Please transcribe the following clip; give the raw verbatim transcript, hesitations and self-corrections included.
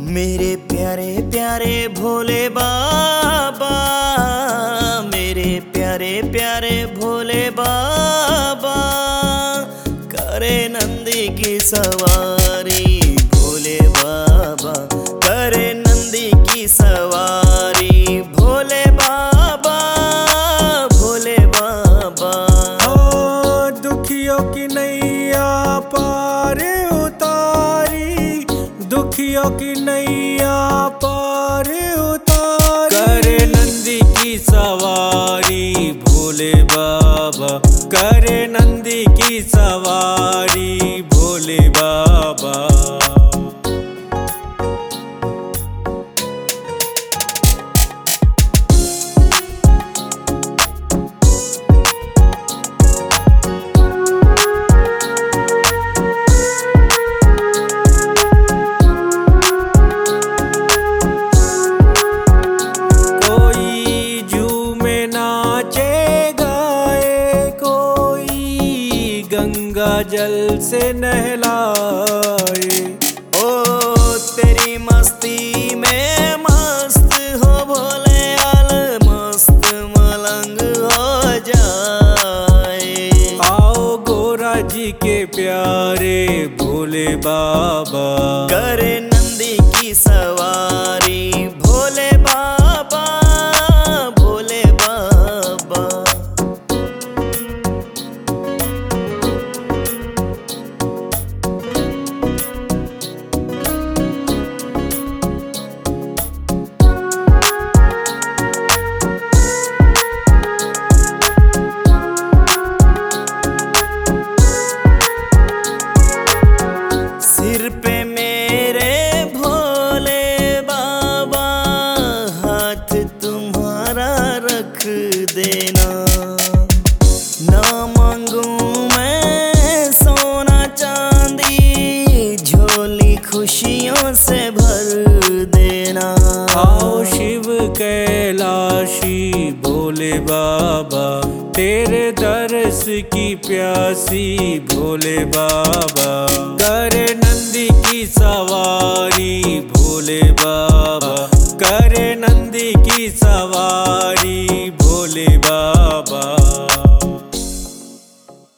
मेरे प्यारे प्यारे भोले बाबा, मेरे प्यारे प्यारे भोले बाबा, करे नंदी की सवारी भोले बाबा, करे नंदी की सवारी भोले बाबा, भोले बाबा। हाँ, दुखियों की नैया पार उतारी, दुखियों की नैया पार उतारी, करे नंदी की सवारी भोले बाबा, करे नंदी की सवारी भोले बाबा। गंगा जल से नहलाए, ओ तेरी मस्ती में मस्त हो भोले, आल मस्त मलंग हो जाए। आओ गोरा जी के प्यारे भोले बाबा, करे नंदी की सवारी भोले बाबा, भोले बाबा। सिर पे मेरे भोले बाबा, हाथ तुम्हारा रख देना, ना मांगू मैं सोना चांदी, झोली खुशियों से भर देना। आओ शिव कैलाशी भोले बाबा, तेरे दर्श की प्यासी भोले बाबा, करे नंदी की सवारी भोले बाबा।